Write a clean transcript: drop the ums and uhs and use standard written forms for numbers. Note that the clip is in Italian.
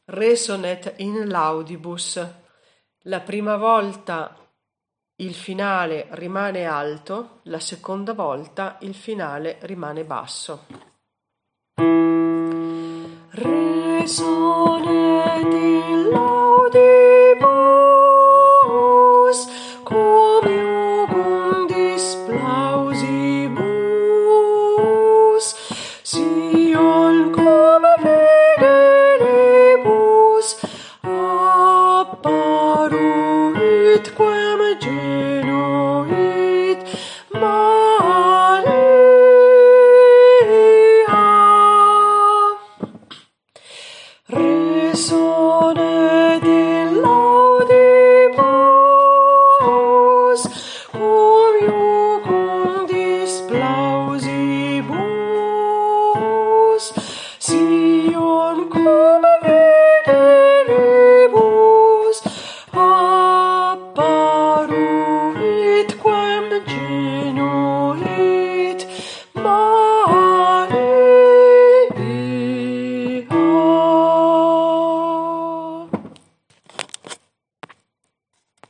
Resonet in laudibus. La prima volta il finale rimane alto, la seconda volta il finale rimane basso. Resonet